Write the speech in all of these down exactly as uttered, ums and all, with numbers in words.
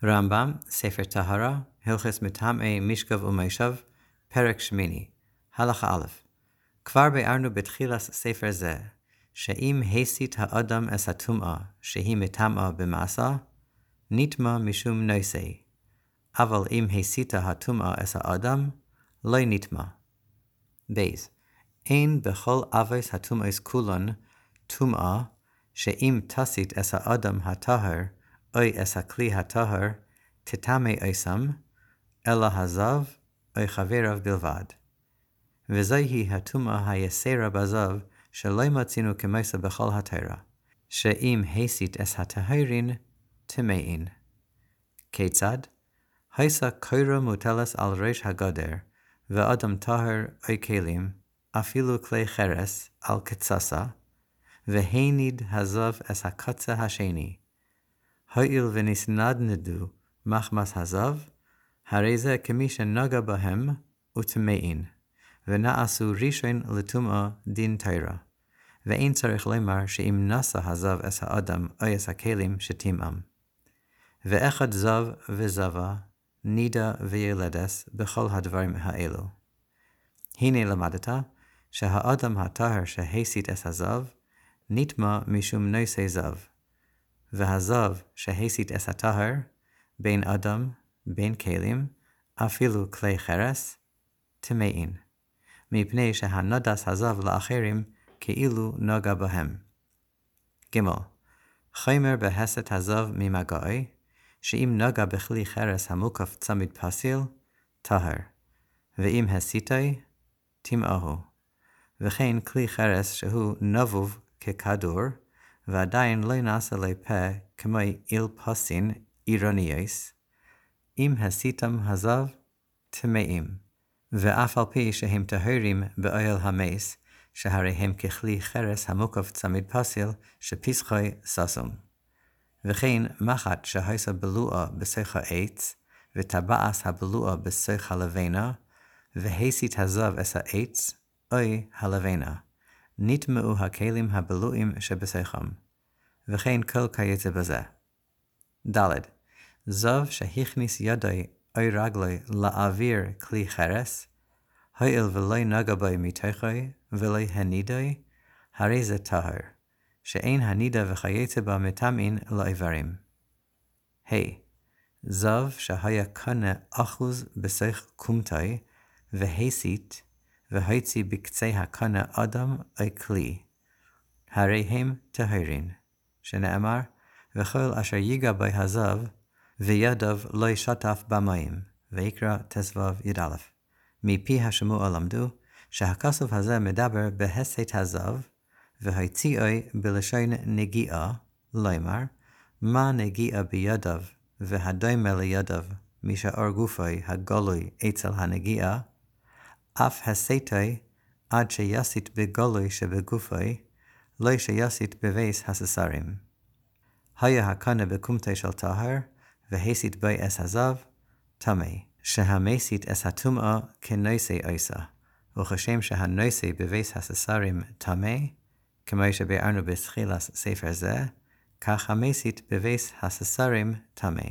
רמב"ם, ספר טהרה, הלכות מטמאי משכב ומושב, פרק שמיני, הלכה א'. כבר ביארנו בתחילת ספר זה, שאם הסית האדם את הטומאה שהיא מטמאה במעשה, נטמא משום נושא, אבל אם הסיתה הטומאה את האדם, לא נטמא. בייז, אין בכל אבוס הטומאס כולן טומאה, שאם תסית את האדם הטהר, או את הכלי הטהר, תטמא אסם, אלא הזב או חבריו בלבד. וזוהי הטומאה היסרה בזב, שלא מצינו כמוסה בכל התורה, שאם הסית את הטהרין, טמאין. כיצד? היסה קוירו מוטלס על ראש הגדר, ואדם טהר או כלים, אפילו כלי חרס על קצסה, והניד הזב את הקצה השני. הואיל ונסנדנדו מחמס הזב, הרי זה כמי שנגע בהם וטמאין, ונעשו ראשון לטומאה דין תורה, ואין צריך לומר שאם נשא הזב את האדם או את הכלים שטמאם. ואחד זב וזבה, נידה וילדס בכל הדברים האלו. הנה למדת שהאדם הטהר שהסית את הזב, נטמא משום נושא זב, והזב שהסית את הטהר, בין אדם, בין כלים, אפילו כלי חרס, טמאין, מפני שהנדס הזב לאחרים כאילו נגע בהם. ג' חומר בהסת הזב ממגעי, שאם נגע בכלי חרס המוקף צמיד פסיל, טהר, ואם הסיתי, טמאהו. וכן כלי חרס שהוא נבוב ככדור, ועדיין לא נעשה לפה כמו איל פסין אירוניוס, אם הסיתם הזב, טמאים, ואף על פי שהם טהרים באוהל המס, שהרי הם ככלי חרס המוקף צמיד פסיל, שפסחי ססום. וכן מחט שהייסה בלועה בסך העץ, וטבעס הבלועה בסך הלבנה, והסית הזב את העץ, אוי הלבנה, נטמאו הכלים הבלועים שבסכם, וכן כל כיוצא בזה. ד' זב שהכניס ידי או רגלי לאוויר כלי חרס, הואיל ולא נגע בו מתוכו ולא הנידוי, הרי זה טהר, שאין הנידה וכיוצא בה מטמאין לאיברים. ה. זב שהיה קנה אחוז בסך קומטי, והסית, והוציא בקצה הקנה אדם או כלי, הרי הם טהרין, שנאמר, וכל אשר ייגע בו הזב, וידיו לא ישטף במים, ויקרא תסבב י"א. מפי השמוע למדו, שהכסף הזה מדבר בהסת הזב, והוציאו בלשון נגיעה, לומר, מה נגיעה בידיו, והדומה לידיו, משאר גופי הגלוי אצל הנגיעה, אף הסתי עד שיסית בגלוי שבגופי, לא שיסית בבייס הססרים. היה הקנה בקומטי של טהר, והסית בי את הזב, טמא, שהמסית את הטומאה כנושא עושה, וכשם שהנושא בבייס הססרים טמא, כמו שביארנו בתחילת ספר זה, כך המסית בבייס הססרים טמא.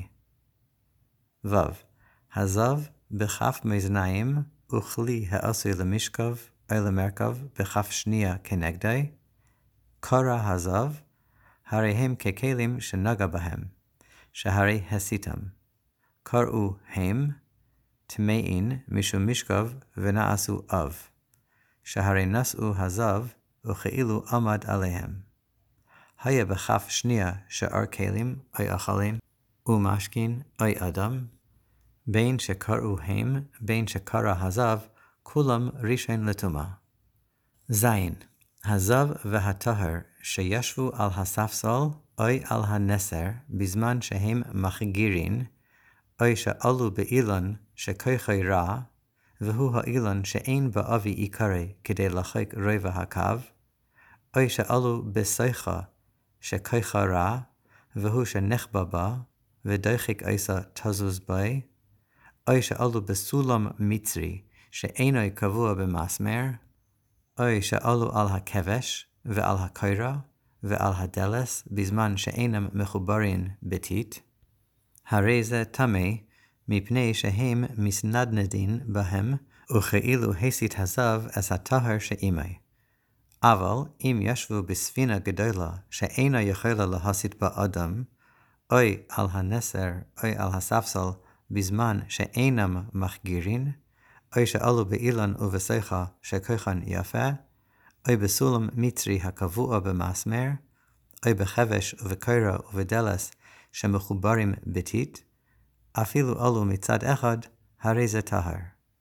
ו. הזב בכף מאזניים וכלי העשוי למשכב או למרכב בכף שנייה כנגדי, קרא הזב, הרי הם ככלים שנגע בהם, שהרי הסיתם. קראו הם, טמאין משום משכב ונעשו אב, שהרי נשאו הזב וכאילו עמד עליהם. היה בכף שנייה שאר כלים או אכלין ומשכין או אדם, בין שקראו הם, בין שקרא הזב, כולם ראשון לטומאה. זין, הזב והטהר שישבו על הספסל או על הנסר בזמן שהם מחגירין, או שעלו באילון שכוחי רע, והוא האילון שאין באבי עיקרי כדי לחק רבע הקו, או שעלו בסויחה שכוחה רע, והוא שנחבא בה, ודוחק עשה תזוז בי, או שעלו בסולם מצרי שאינו קבוע במסמר, או שעלו על הכבש ועל הקוירה ועל הדלס בזמן שאינם מחוברין בתית, הרי זה טמא, מפני שהם מסנדנדין בהם, וכאילו הסית הזב אס הטהר שעימי. אבל אם ישבו בספינה גדולה, שאינה יכולה להסית באדם, אוי על הנסר, אוי על הספסל, בזמן שאינם מחגירין, אוי שעלו באילן ובשיחה שכוחן יפה, אוי בסולם מצרי הקבוע במסמר, אוי בחבש ובקרה ובדלס שמחוברים בתית, אפילו עלו מצד אחד, הרי זה טהר.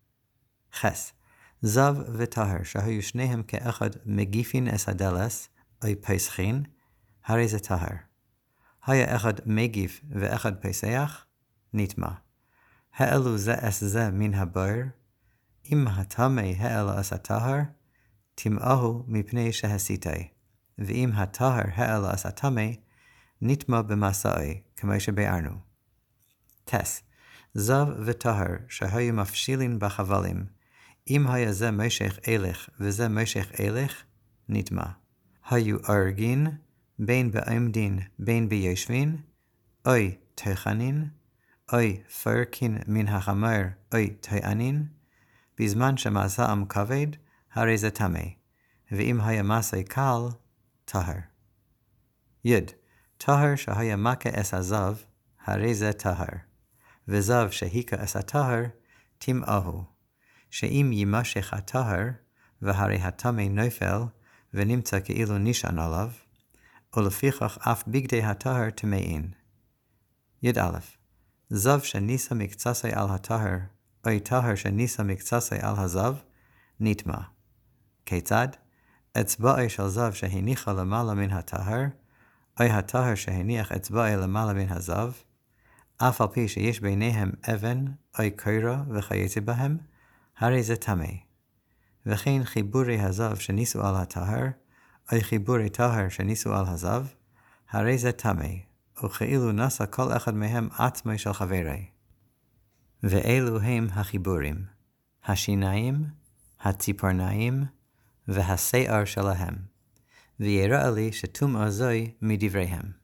חס, זב וטהר שהיו שניהם כאחד מגיפין אס הדלס, אוי פסחין, הרי זה טהר. היה אחד מגיף ואחד פסח, נטמע. האלו זה אס זה מן הבר, אם הטמא האלה אס הטהר, תמאהו מפני שהסיתי, ואם הטהר האלה אס הטמא, נטמע במסעי, כמו שביארנו. טס, זב וטהר שהיו מפשילין בחבלים, אם היה זה משך הלך וזה משך הלך, נטמע. היו ארגין, בין בעמדין בין בישבין, אוי תכנין, אוי פרקין מן החמר, אוי תענין, בזמן שמסעם כבד, הרי זה טמא, ואם היה מסע קל, טהר. יד, טהר שהיה מכה אס הזב, הרי זה טהר, וזב שהיכה אס הטהר, תמאהו, שאם יימשך הטהר, והרי הטמא נופל, ונמצא כאילו נשען עליו, ולפיכך אף בגדי הטהר טמאין. יד א', זב שניסה מקצסי על הטהר, אוי טהר שניסה מקצסי על הזב, נטמע. כיצד? אצבעי של זב שהניחה למעלה מן הטהר, אוי הטהר שהניח אצבעי למעלה מן הזב, אף על פי שיש ביניהם אבן, אוי קרה וכייצא בהם, הרי זה טמא. וכן חיבורי הזב שניסו על הטהר, אוי חיבורי טהר שניסו על הזב, הרי זה טמא, וכאילו נשא כל אחד מהם עצמי של חברי. ואלו הם החיבורים, השיניים, הציפורניים, והשיער שלהם, ויראה לי שטומאה זוהי מדבריהם.